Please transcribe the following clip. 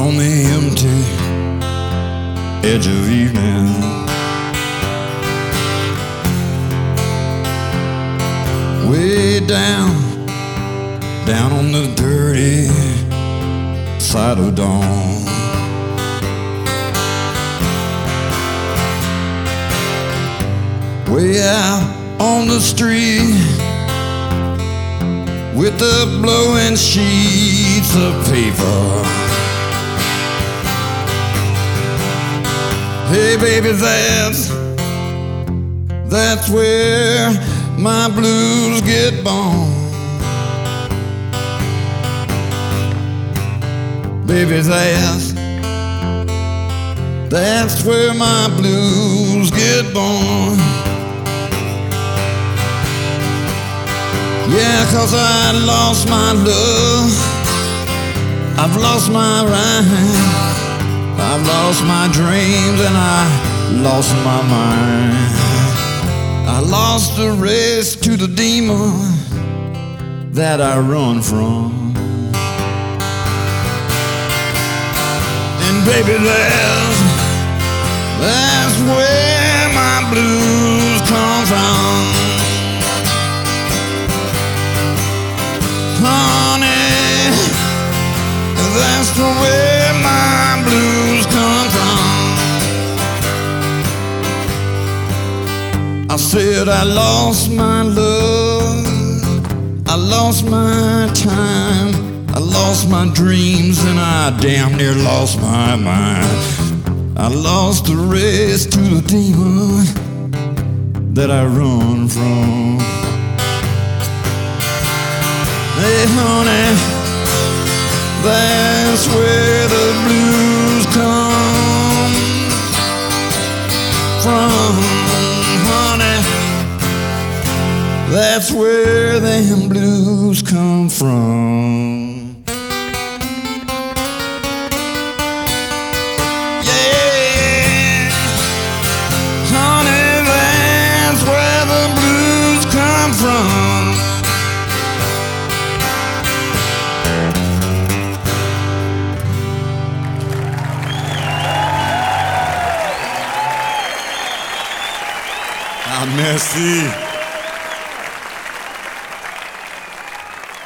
on the empty edge of evening. Way down on the dirty side of dawn. Way out on the street with the blowing sheets of paper. Hey baby, that's where my blues get born. Baby, that's where my blues get born. Yeah, 'cause I lost my love, I've lost my rhyme, I've lost my dreams, and I lost my mind. I lost the race to the demon that I run from. And baby, that's where my blues come from. Honey, that's where my blues come from. I said I lost my love, I lost my time, I lost my dreams, and I damn near lost my mind. I lost the race to the demon that I run from. Hey honey, that's where the blues come from. Honey, that's where them blues come from. Yeah, honey, that's where the blues come from. Ah, merci.